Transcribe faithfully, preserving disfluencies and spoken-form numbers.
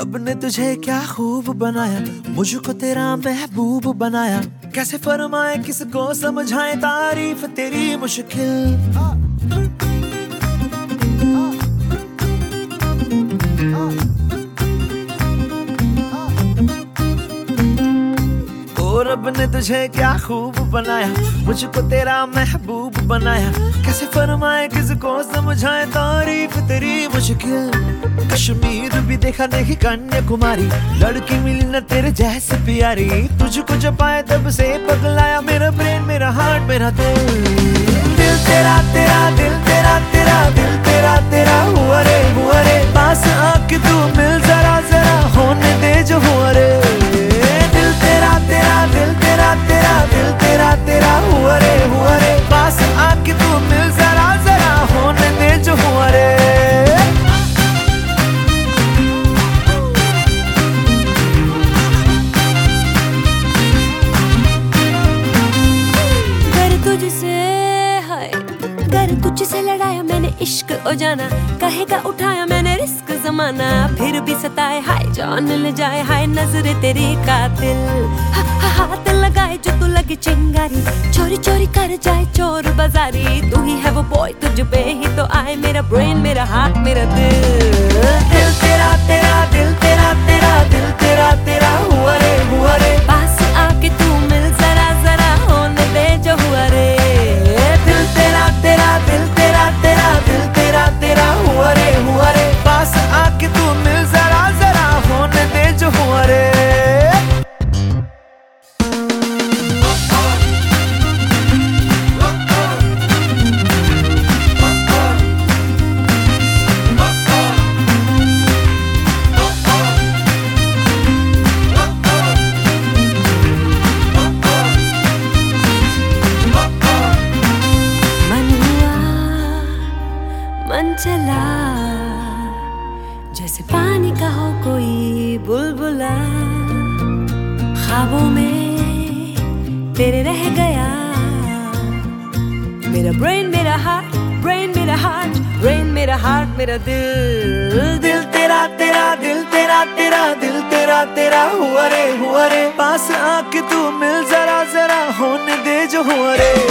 रब ने तुझे क्या खूब बनाया, मुझको तेरा महबूब बनाया। कैसे फरमाए किसको समझाए तारीफ तेरी मुश्किल। रब ने तुझे क्या खूब बनाया, मुझको तेरा महबूब बनाया। कैसे फरमाए किसको समझाए तारीफ तेरी मुश्किल। कश्मीर भी देखा नहीं कन्याकुमारी, लड़की मिली न तेरे जैसे प्यारी। तुझको जब पाए तब से पगलाया मेरा ब्रेन, मेरा हार्ट, मेरा दिल। दिल तेरा तेरा दिल तेरा तेरा दिल तेरा तेरा हुआ रे हुआ रे। पास आके तू मिल जरा जरा, होने दे जो हुआ रे। दिल तेरा तेरा दिल तेरा तेरा दिल तेरा तेरा हुआ रे हुआ रे। पास आके तू मिल जरा जरा, होने दे जो हुआ रे। गर तुझसे हाय गर तुझसे लड़ाया मैंने इश्क ओ जाना, कहेगा उठाया मैंने रिस्क जमाना। फिर भी सताए हाय जान ले जाए हाय नजरे तेरी कातिल। हा, हा, हाथ लगाए जो तू लगे चिंगारी, चोरी चोरी कर जाए चोर बाजारी। तू ही है वो बॉय तुझ पे ही तो आए मेरा ब्रेन, मेरा हार्ट, मेरा दिल। दिल तेरा तेरा दिल तेरा तेरा दिल तेरा तेरा हुआ रे हुआ रे। पास आके तू मिल जरा जरा, होने दे जो हुआ रे। दिल तेरा तेरा दिल तेरा तेरा दिल तेरा तेरा हुआ रे हुआ रे। पास आके तू मिल जरा जरा, होने दे जो हुआ रे। मन चला जैसे पानी का हो कोई बुलबुला, ख्वाबों में तेरे रह गया मेरा ब्रेन, मेरा हार्ट, ब्रेन मेरा हार्ट, ब्रेन मेरा हार्ट, मेरा दिल। दिल तेरा तेरा दिल तेरा तेरा दिल तेरा तेरा हुआ रे हुआ रे। पास आके तू मिल जरा जरा, होने दे जो हुआ रे।